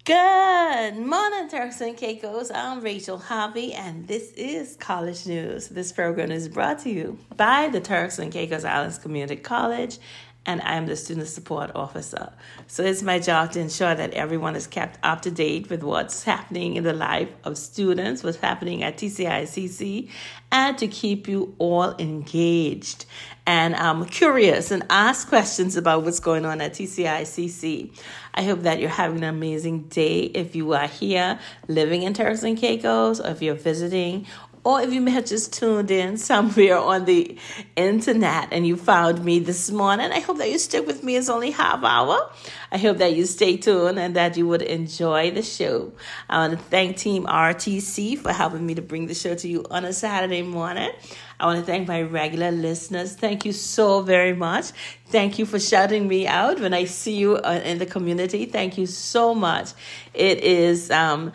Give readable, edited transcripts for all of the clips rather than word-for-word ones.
Good morning, Turks and Caicos. I'm Rachel Harvey, and this is College News. This program is brought to you by the Turks and Caicos Islands Community College, and I'm the Student Support Officer. So it's my job to ensure that everyone is kept up to date with what's happening in the life of students, what's happening at TCICC, and to keep you all engaged and curious and ask questions about what's going on at TCICC. I hope that you're having an amazing day if you are here living in Turks and Caicos, or if you're visiting, or if you may have just tuned in somewhere on the internet and you found me this morning. I hope that you stick with me. It's only half hour. I hope that you stay tuned and that you would enjoy the show. I want to thank Team RTC for helping me to bring the show to you on a Saturday morning. I want to thank my regular listeners. Thank you so very much. Thank you for shouting me out when I see you in the community. Thank you so much. It is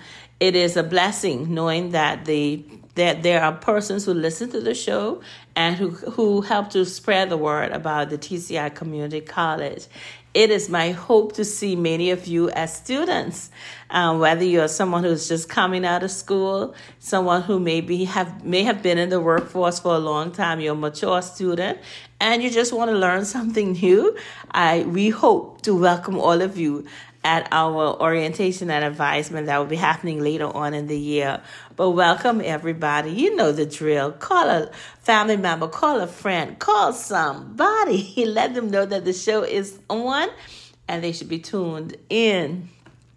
a blessing knowing that there are persons who listen to the show and who help to spread the word about the TCI Community College. It is my hope to see many of you as students, whether you're someone who's just coming out of school, someone who may have been in the workforce for a long time, you're a mature student, and you just want to learn something new. We hope to welcome all of you at our orientation and advisement that will be happening later on in the year. But welcome, everybody. You know the drill. Call a family member, call a friend, call somebody. Let them know that the show is on and they should be tuned in.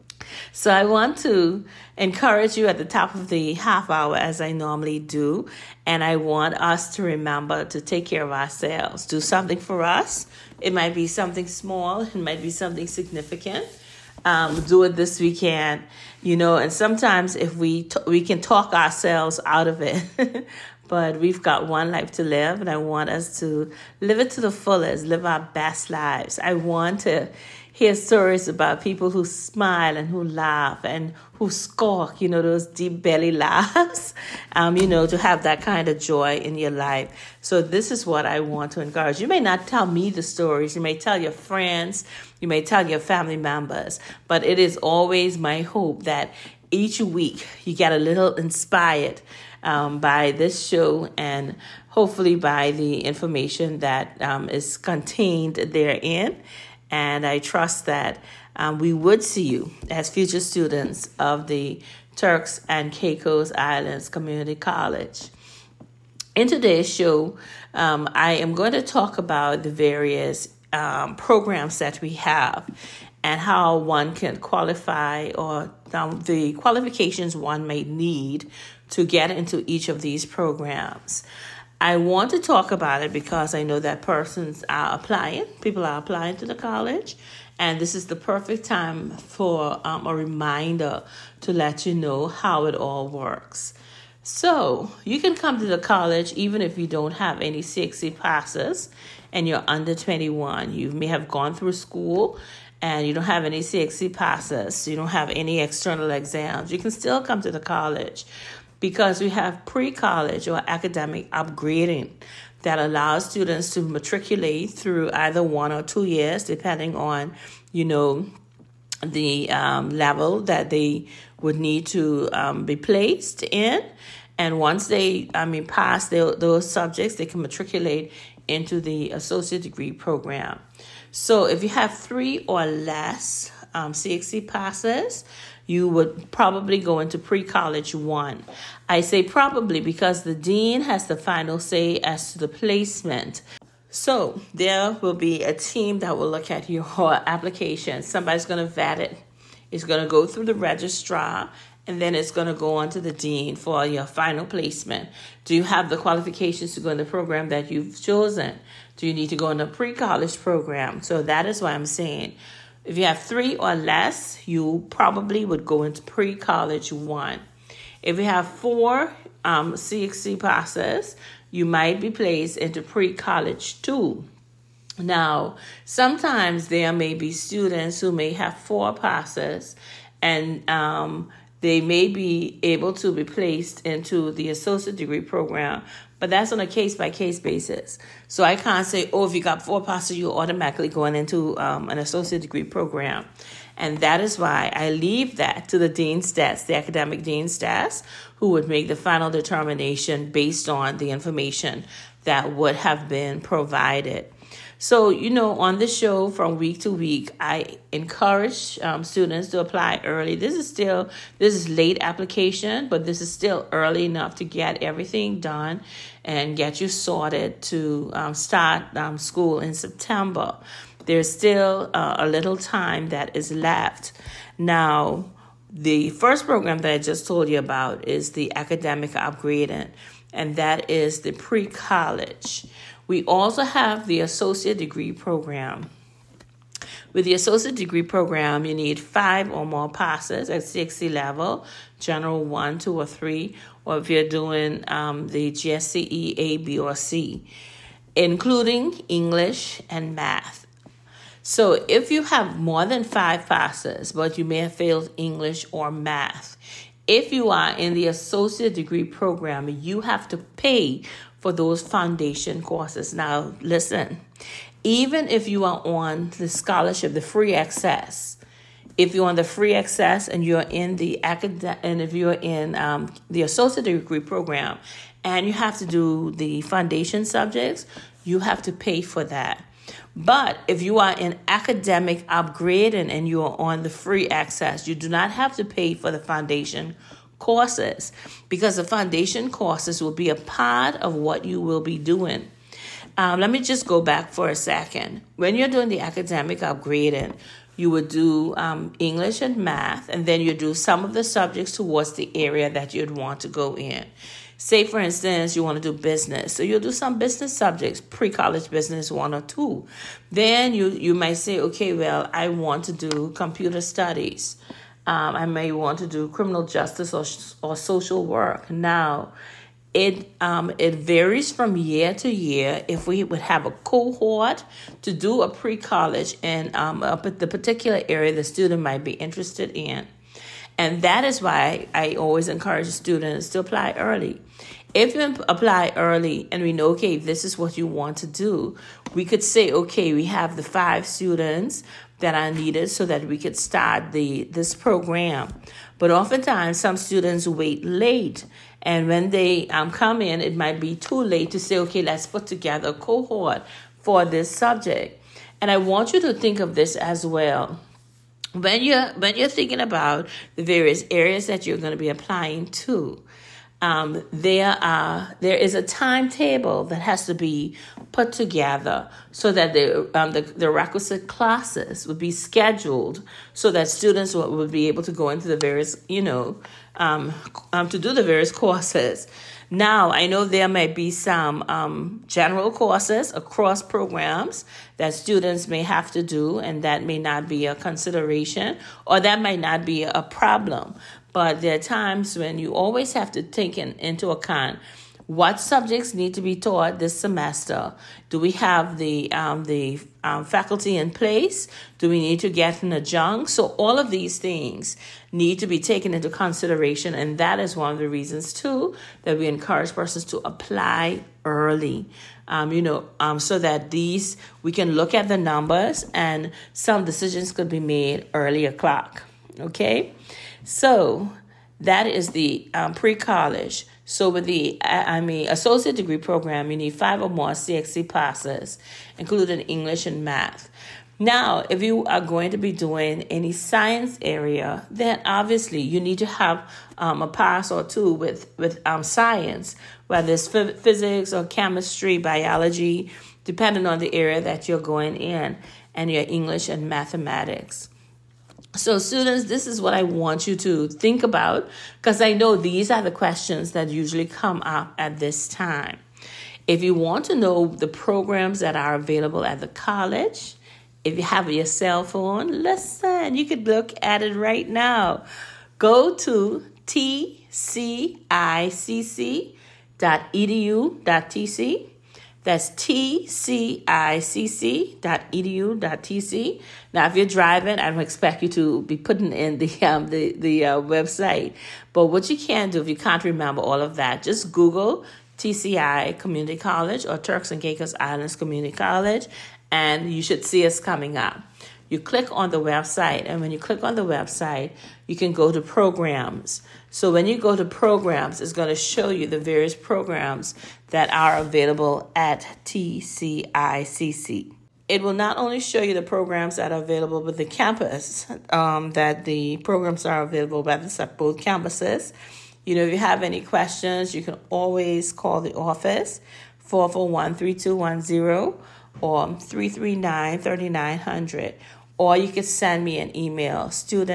So I want to encourage you at the top of the half hour, as I normally do, and I want us to remember to take care of ourselves. Do something for us. It might be something small. It might be something significant. Do it this weekend, and sometimes if we can talk ourselves out of it, but we've got one life to live, and I want us to live it to the fullest, live our best lives. I want to hear stories about people who smile and who laugh and who squawk, those deep belly laughs, to have that kind of joy in your life. So this is what I want to encourage. You may not tell me the stories. You may tell your friends. You may tell your family members. But it is always my hope that each week you get a little inspired by this show and hopefully by the information that is contained therein. And I trust that we would see you as future students of the Turks and Caicos Islands Community College. In today's show, I am going to talk about the various programs that we have and how one can qualify or the qualifications one may need to get into each of these programs. I want to talk about it because I know that people are applying to the college, and this is the perfect time for a reminder to let you know how it all works. So you can come to the college even if you don't have any CXC passes and you're under 21. You may have gone through school and you don't have any CXC passes. You don't have any external exams. You can still come to the college, because we have pre-college or academic upgrading that allows students to matriculate through either 1 or 2 years, depending on, the level that they would need to be placed in. And once they, pass those subjects, they can matriculate into the associate degree program. So if you have 3 or less CXC passes, you would probably go into pre-college 1. I say probably because the dean has the final say as to the placement. So there will be a team that will look at your application. Somebody's going to vet it. It's going to go through the registrar, and then it's going to go on to the dean for your final placement. Do you have the qualifications to go in the program that you've chosen? Do you need to go in a pre-college program? So that is why I'm saying, if you have 3 or less, you probably would go into pre-college 1. If you have 4 CXC passes, you might be placed into pre-college 2. Now, sometimes there may be students who may have 4 passes and they may be able to be placed into the associate degree program, but that's on a case-by-case basis. So I can't say, if you got 4 passes, you're automatically going into an associate degree program. And that is why I leave that to the dean's desk, the academic dean's desk, who would make the final determination based on the information that would have been provided. So, on the show from week to week, I encourage students to apply early. This is late application, but this is still early enough to get everything done and get you sorted to start school in September. There's still a little time that is left. Now, the first program that I just told you about is the academic upgrading, and that is the pre-college. We also have the associate degree program. With the associate degree program, you need 5 or more passes at CXC level, general 1, 2, or 3, or if you're doing the GSCE A, B, or C, including English and math. So if you have more than 5 passes, but you may have failed English or math, if you are in the associate degree program, you have to pay for those foundation courses. Now, listen, even if you are on the scholarship, the free access, if you're on the free access and you're in the and if you're in the associate degree program and you have to do the foundation subjects, you have to pay for that. But if you are in academic upgrading and you are on the free access, you do not have to pay for the foundation courses, because the foundation courses will be a part of what you will be doing. Let me just go back for a second. When you're doing the academic upgrading, you would do English and math, and then you do some of the subjects towards the area that you'd want to go in. Say, for instance, you want to do business. So you'll do some business subjects, pre-college business 1 or 2. Then you might say, okay, well, I want to do computer studies. I may want to do criminal justice or social work. Now, it varies from year to year. If we would have a cohort to do a pre-college in the particular area the student might be interested in. And that is why I always encourage students to apply early. If you apply early and we know, okay, this is what you want to do, we could say, okay, we have the 5 students that are needed so that we could start this program. But oftentimes, some students wait late. And when they come in, it might be too late to say, okay, let's put together a cohort for this subject. And I want you to think of this as well. When you're thinking about the various areas that you're going to be applying to, there is a timetable that has to be put together so that the requisite classes would be scheduled so that students would be able to go into the various to do the various courses. Now, I know there might be some general courses across programs that students may have to do, and that may not be a consideration, or that might not be a problem. But there are times when you always have to take into account what subjects need to be taught this semester. Do we have the faculty in place? Do we need to get an adjunct? So all of these things need to be taken into consideration, and that is one of the reasons too that we encourage persons to apply early. So that we can look at the numbers and some decisions could be made early o'clock. Okay, so that is the pre-college. So with the associate degree program, you need 5 or more CXC classes, including English and math. Now, if you are going to be doing any science area, then obviously you need to have a pass or 2 with science, whether it's physics or chemistry, biology, depending on the area that you're going in, and your English and mathematics. So students, this is what I want you to think about, because I know these are the questions that usually come up at this time. If you want to know the programs that are available at the college, if you have your cell phone, listen, you could look at it right now. Go to tcicc.edu.tc. That's tcicc.edu.tc. Now, if you're driving, I don't expect you to be putting in the website. But what you can do, if you can't remember all of that, just Google TCI Community College or Turks and Caicos Islands Community College, and you should see us coming up. you click on the website. And when you click on the website, you can go to programs. So when you go to programs, it's going to show you the various programs that are available at TCICC. It will not only show you the programs that are available with the campus, that the programs are available by both campuses. You know, if you have any questions, you can always call the office, 441-3210 or 339-3900. Or you can send me an email,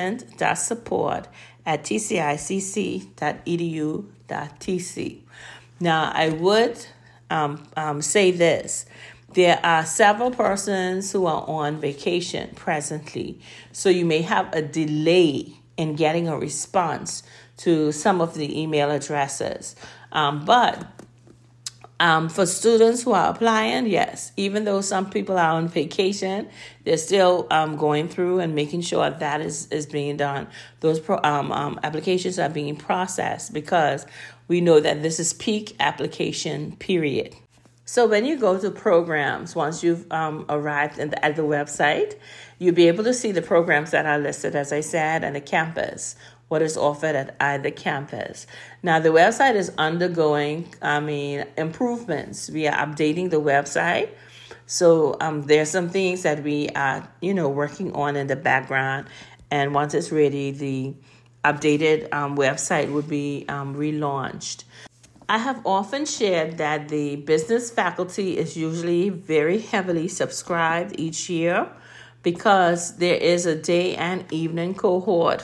student.support@tcicc.edu.tc. Now, I would say this. There are several persons who are on vacation presently, so you may have a delay in getting a response to some of the email addresses. But for students who are applying, yes, even though some people are on vacation, they're still going through and making sure that is being done. Those applications are being processed because we know that this is peak application period. So when you go to programs, once you've arrived at the website, you'll be able to see the programs that are listed, as I said, and the campus, what is offered at either campus. Now, the website is undergoing, improvements. We are updating the website. So there's some things that we are, working on in the background. And once it's ready, the updated website would be relaunched. I have often shared that the business faculty is usually very heavily subscribed each year because there is a day and evening cohort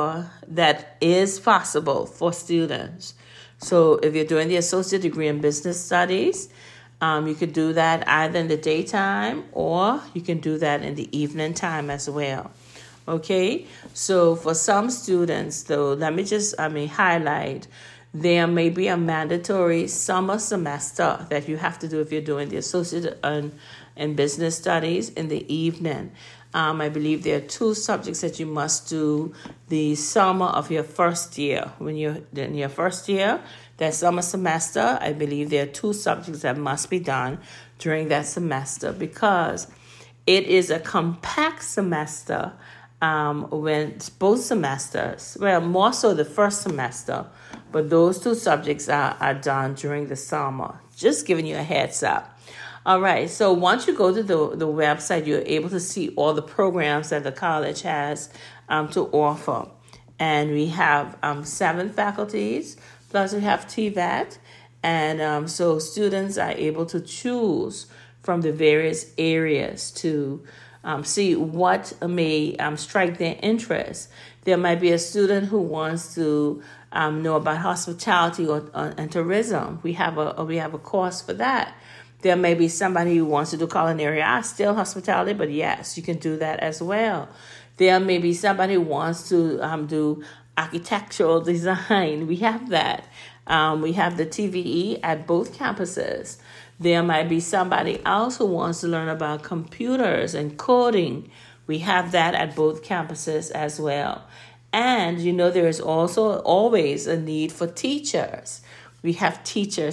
that is possible for students. So if you're doing the associate degree in business studies, you could do that either in the daytime or you can do that in the evening time as well. Okay, so for some students, though, let me just highlight. There may be a mandatory summer semester that you have to do if you're doing the associate in business studies in the evening. I believe there are 2 subjects that you must do the summer of your first year. When you're in your first year, that summer semester, I believe there are 2 subjects that must be done during that semester because it is a compact semester when both semesters, well, more so the first semester, but those 2 subjects are done during the summer. Just giving you a heads up. All right, so once you go to the website, you're able to see all the programs that the college has to offer. And we have 7 faculties, plus we have TVET. And so students are able to choose from the various areas to see what may strike their interest. There might be a student who wants to know about hospitality and tourism. We have a course for that. There may be somebody who wants to do culinary arts, still hospitality, but yes, you can do that as well. There may be somebody who wants to do architectural design. We have that. We have the TVE at both campuses. There might be somebody else who wants to learn about computers and coding. We have that at both campuses as well. And, there is also always a need for teachers. We have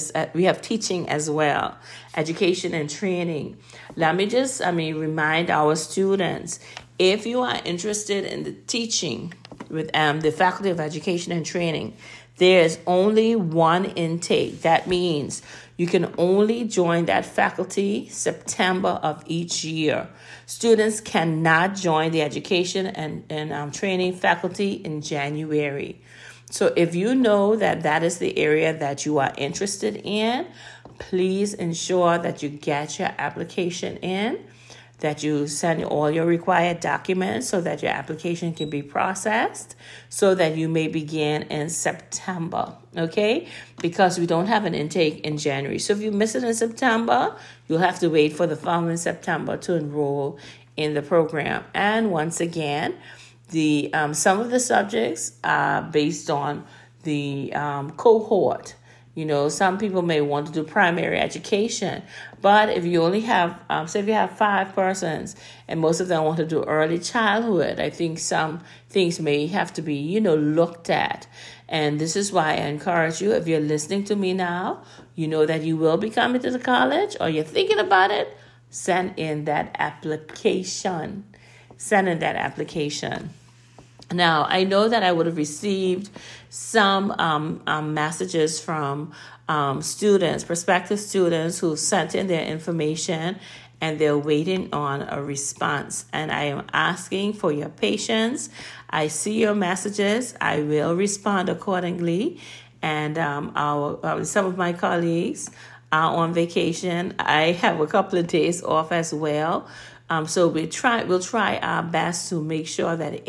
teaching as well, education and training. Let me just, remind our students, if you are interested in the teaching with the Faculty of Education and Training, there's only one intake. That means you can only join that faculty September of each year. Students cannot join the education and training faculty in January. So if you know that is the area that you are interested in, please ensure that you get your application in, that you send all your required documents so that your application can be processed so that you may begin in September, okay? Because we don't have an intake in January. So if you miss it in September, you'll have to wait for the following September to enroll in the program. And once again, the some of the subjects are based on the cohort. Some people may want to do primary education, but if you only have, say if you have 5 persons and most of them want to do early childhood, I think some things may have to be, looked at. And this is why I encourage you, if you're listening to me now, you know that you will be coming to the college or you're thinking about it, send in that application. send in that application. Now, I know that I would have received some messages from students, prospective students who sent in their information and they're waiting on a response. And I am asking for your patience. I see your messages. I will respond accordingly. And some of my colleagues are on vacation. I have a couple of days off as well. So we'll try our best to make sure that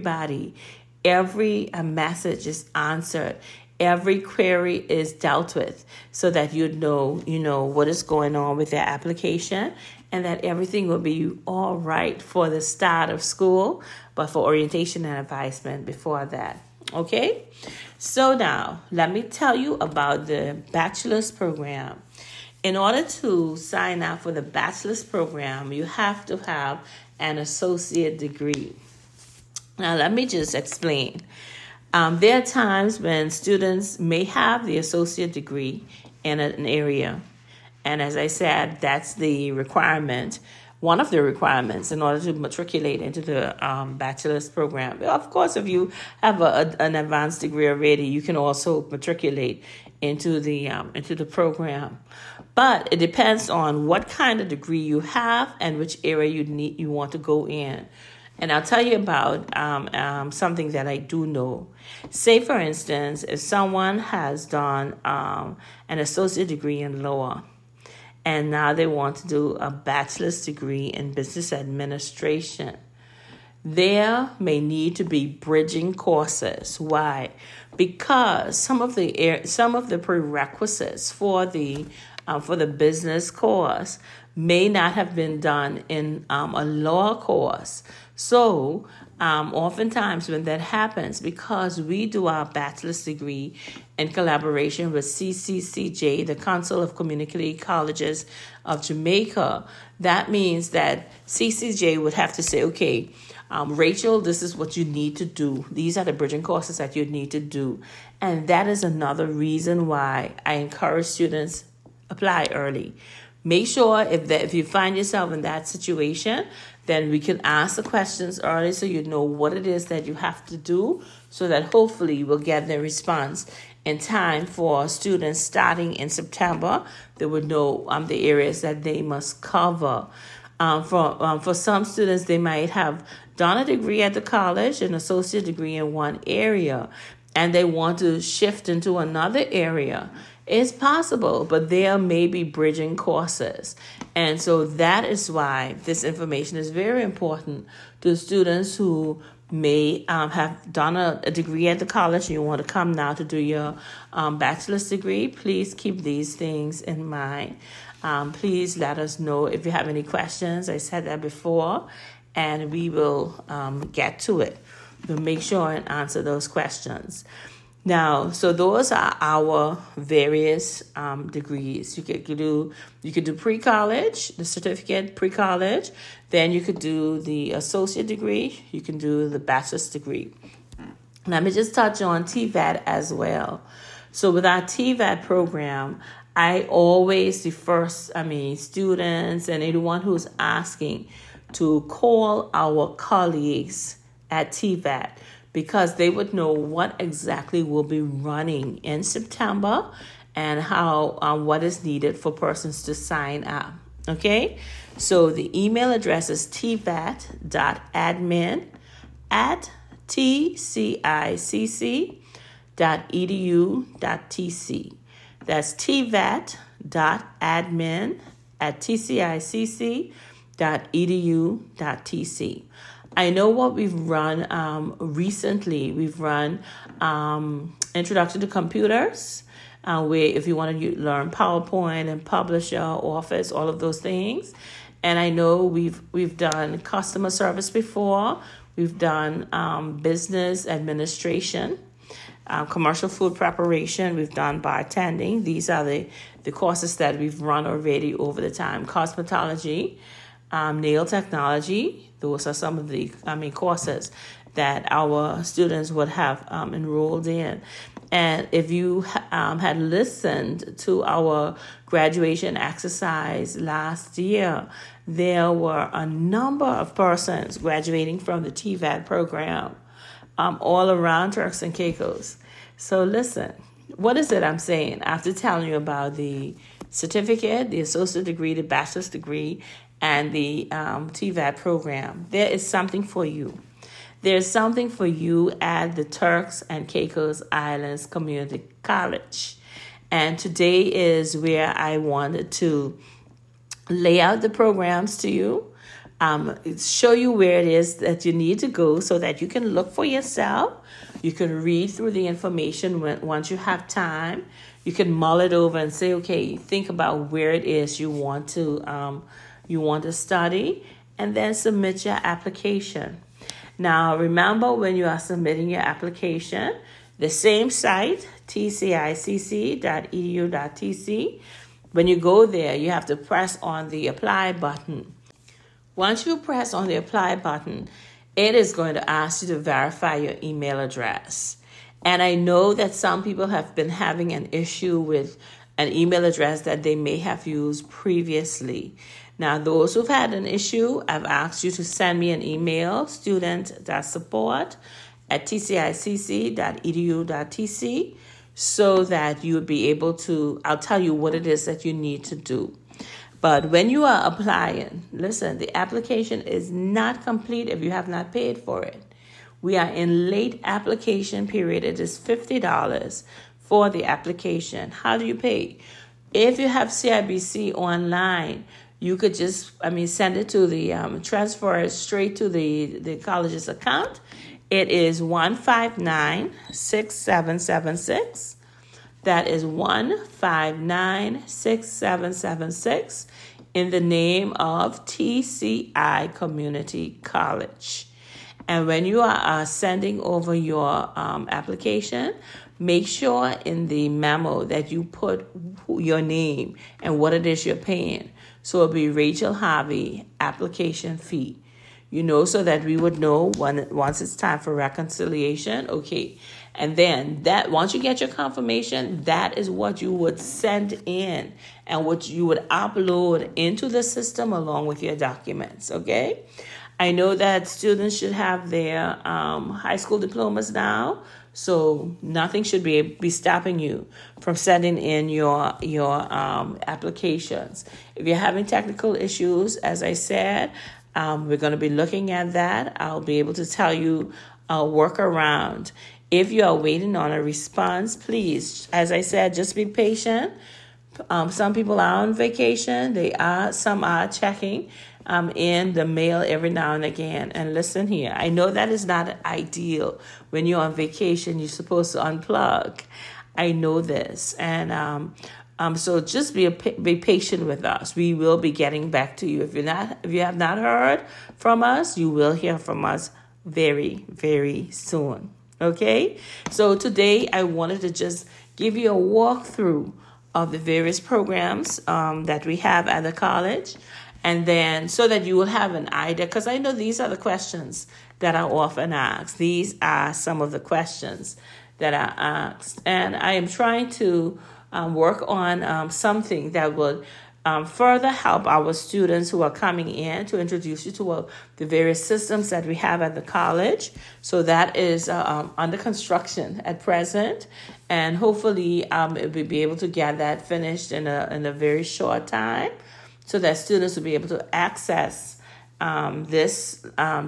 every message is answered, every query is dealt with, so that you know what is going on with their application, and that everything will be all right for the start of school, but for orientation and advisement before that. Okay? So now, let me tell you about the bachelor's program. In order to sign up for the bachelor's program, you have to have an associate degree. Now, let me just explain. There are times when students may have the associate degree in an area. And as I said, that's the requirement, one of the requirements in order to matriculate into the bachelor's program. Of course, if you have an advanced degree already, you can also matriculate into the program. But it depends on what kind of degree you have and which area you want to go in. And I'll tell you about something that I do know. Say, for instance, if someone has done an associate degree in law, and now they want to do a bachelor's degree in business administration, there may need to be bridging courses. Why? Because some of the prerequisites for the business course may not have been done in a law course. So oftentimes when that happens, because we do our bachelor's degree in collaboration with CCCJ, the Council of Community Colleges of Jamaica, that means that CCJ would have to say, okay, Rachel, this is what you need to do. These are the bridging courses that you need to do. And that is another reason why I encourage students apply early. Make sure if you find yourself in that situation, then we can ask the questions early so you know what it is that you have to do, so that hopefully you will get the response in time for students starting in September. They would know the areas that they must cover. For some students, they might have done a degree at the college, an associate degree in one area, and they want to shift into another area. It's possible, but there may be bridging courses. And so that is why this information is very important to students who may have done a degree at the college and you want to come now to do your bachelor's degree. Please keep these things in mind. Please let us know if you have any questions. I said that before, and we will get to it. We'll make sure and answer those questions. Now, so those are our various degrees. You could do pre-college, the certificate pre-college. Then you could do the associate degree. You can do the bachelor's degree. Let me just touch on TVAT as well. So with our TVAT program, I always defer students and anyone who's asking to call our colleagues at TVAT, because they would know what exactly will be running in September and how what is needed for persons to sign up. Okay, so the email address is tvat.admin@tcicc.edu.tc. That's tvat.admin@tcicc.edu.tc. I know what we've run recently. We've run Introduction to Computers, where if you want to learn PowerPoint and Publisher, Office, all of those things. And I know we've done customer service before. We've done business administration, commercial food preparation. We've done bartending. These are the courses that we've run already over the time. Cosmetology, nail technology. Those are some of the courses that our students would have enrolled in. And if you had listened to our graduation exercise last year, there were a number of persons graduating from the TVAT program all around Turks and Caicos. So listen, what is it I'm saying? After telling you about the certificate, the associate degree, the bachelor's degree, and the TVAT program, there is something for you. There's something for you at the Turks and Caicos Islands Community College. And today is where I wanted to lay out the programs to you, show you where it is that you need to go so that you can look for yourself. You can read through the information once you have time. You can mull it over and say, okay, think about where it is you want to study, and then submit your application. Now, remember, when you are submitting your application, the same site, tcicc.edu.tc, when you go there, you have to press on the apply button. Once you press on the apply button, it is going to ask you to verify your email address. And I know that some people have been having an issue with an email address that they may have used previously. Now, those who've had an issue, I've asked you to send me an email, student.support@tcicc.edu.tc, so that you would be able to, I'll tell you what it is that you need to do. But when you are applying, listen, the application is not complete if you have not paid for it. We are in late application period. It is $50 for the application. How do you pay? If you have CIBC online, you could just, send it to the, transfer it straight to the college's account. It is 159-6776. That is 159-6776 in the name of TCI Community College. And when you are sending over your application, make sure in the memo that you put your name and what it is you're paying. So it'll be Rachel Harvey application fee, so that we would know once it's time for reconciliation. Okay. And then that once you get your confirmation, that is what you would send in and what you would upload into the system along with your documents. Okay. I know that students should have their high school diplomas now, so nothing should be stopping you from sending in your applications. If you're having technical issues, as I said, we're going to be looking at that. I'll be able to tell you a workaround. If you are waiting on a response, please, as I said, just be patient. Some people are on vacation. Some are checking in the mail every now and again. And listen here, I know that is not ideal. When you're on vacation, you're supposed to unplug. I know this. And so just be patient with us. We will be getting back to you. If you have not heard from us, you will hear from us very, very soon. Okay? So today I wanted to just give you a walkthrough of the various programs that we have at the college. And then so that you will have an idea, because I know these are the questions that are often asked. These are some of the questions that are asked. And I am trying to work on something that would further help our students who are coming in, to introduce you to the various systems that we have at the college. So that is under construction at present. And hopefully we'll be able to get that finished in a very short time, so that students will be able to access this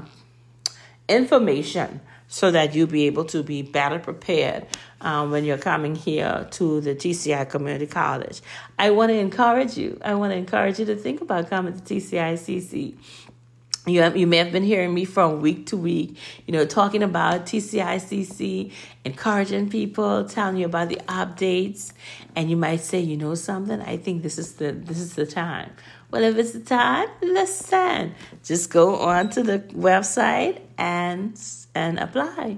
information, so that you'll be able to be better prepared when you're coming here to the TCI Community College. I want to encourage you. To think about coming to TCICC. You may have been hearing me from week to week, talking about TCICC, encouraging people, telling you about the updates, and you might say, something, I think this is the time. Well, if it's the time, listen. Just go on to the website and apply.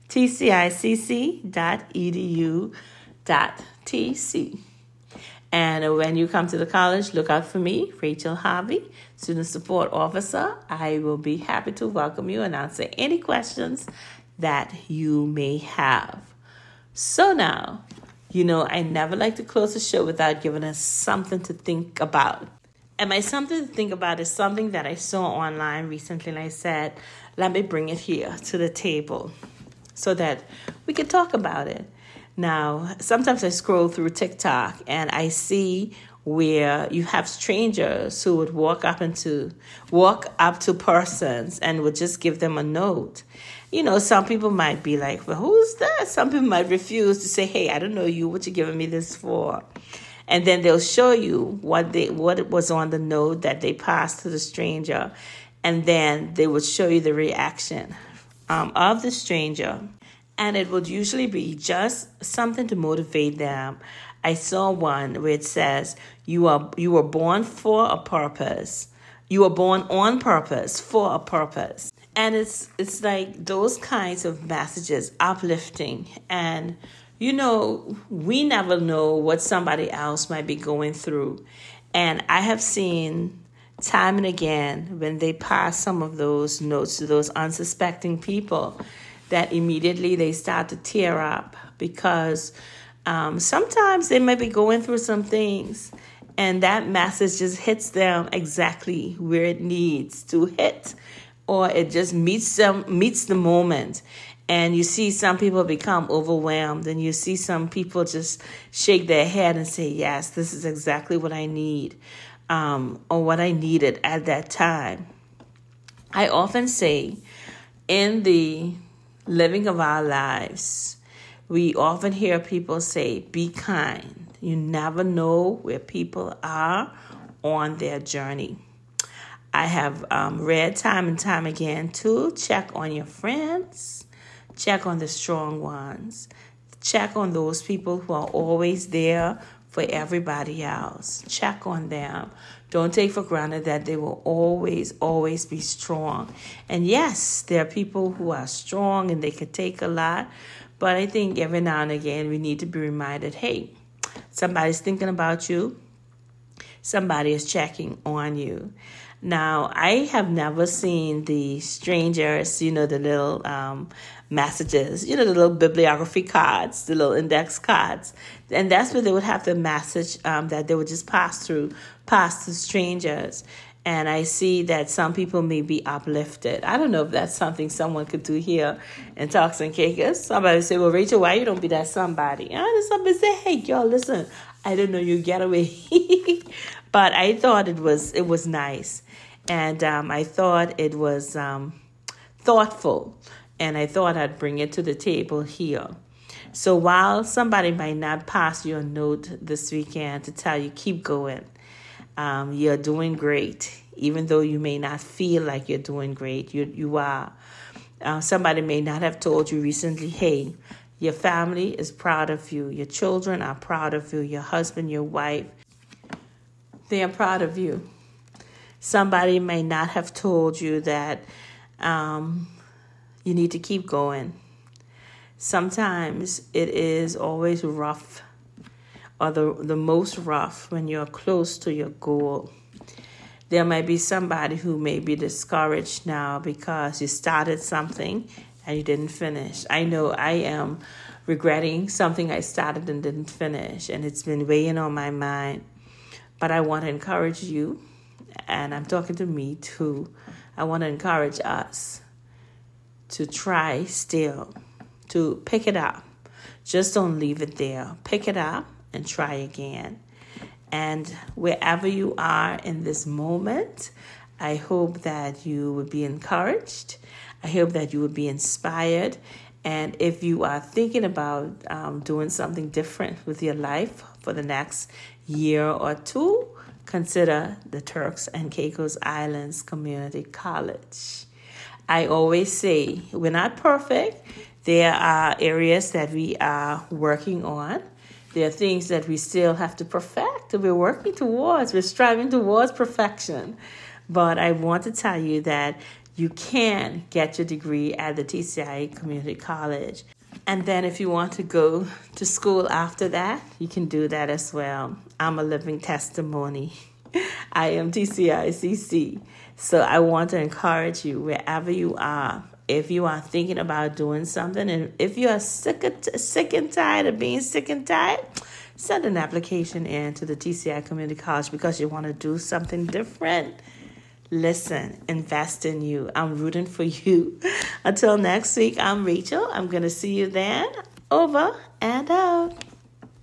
tcicc.edu.tc. And when you come to the college, look out for me, Rachel Harvey, Student Support Officer. I will be happy to welcome you and answer any questions that you may have. So now, I never like to close the show without giving us something to think about. And my something to think about is something that I saw online recently, and I said, let me bring it here to the table so that we can talk about it. Now, sometimes I scroll through TikTok and I see where you have strangers who would walk up to persons and would just give them a note. You know, some people might be like, well, who's that? Some people might refuse to say, hey, I don't know you. What you giving me this for? And then they'll show you what was on the note that they passed to the stranger. And then they would show you the reaction of the stranger. And it would usually be just something to motivate them. I saw one where it says, you were born for a purpose. You were born on purpose for a purpose. And it's like those kinds of messages, uplifting. And, you know, we never know what somebody else might be going through. And I have seen time and again when they pass some of those notes to those unsuspecting people that immediately they start to tear up because sometimes they might be going through some things and that message just hits them exactly where it needs to hit, or it just meets the moment. And you see some people become overwhelmed, and you see some people just shake their head and say, yes, this is exactly what I need, or what I needed at that time. I often say in the living of our lives, we often hear people say, be kind. You never know where people are on their journey. I have read time and time again to check on your friends, check on the strong ones, check on those people who are always there for everybody else. Check on them. Don't take for granted that they will always, always be strong. And yes, there are people who are strong and they can take a lot. But I think every now and again we need to be reminded, hey, somebody's thinking about you. Somebody is checking on you. Now, I have never seen the strangers, the little messages, the little bibliography cards, the little index cards. And that's where they would have the message that they would just pass to strangers. And I see that some people may be uplifted. I don't know if that's something someone could do here in Turks and Caicos. Somebody say, well, Rachel, why you don't be that somebody? And somebody say, hey, y'all, listen, I didn't know you get away. But I thought it was nice. And I thought it was thoughtful. And I thought I'd bring it to the table here. So while somebody might not pass you a note this weekend to tell you, keep going, you're doing great. Even though you may not feel like you're doing great, you are. Somebody may not have told you recently, hey, your family is proud of you. Your children are proud of you. Your husband, your wife, they are proud of you. Somebody may not have told you that you need to keep going. Sometimes it is always rough, or the most rough when you're close to your goal. There might be somebody who may be discouraged now because you started something and you didn't finish. I know I am regretting something I started and didn't finish, and it's been weighing on my mind. But I want to encourage you, and I'm talking to me too. I want to encourage us to try still, to pick it up. Just don't leave it there. Pick it up and try again. And wherever you are in this moment, I hope that you would be encouraged. I hope that you would be inspired. And if you are thinking about doing something different with your life for the next year or two, consider the Turks and Caicos Islands Community College. I always say we're not perfect. There are areas that we are working on. There are things that we still have to perfect. We're striving towards perfection. But I want to tell you that you can get your degree at the TCI Community College. And then if you want to go to school after that, you can do that as well. I'm a living testimony. I am TCICC. So I want to encourage you wherever you are. If you are thinking about doing something, and if you are sick and tired of being sick and tired, send an application in to the TCI Community College because you want to do something different. Listen, invest in you. I'm rooting for you. Until next week, I'm Rachel. I'm going to see you then. Over and out.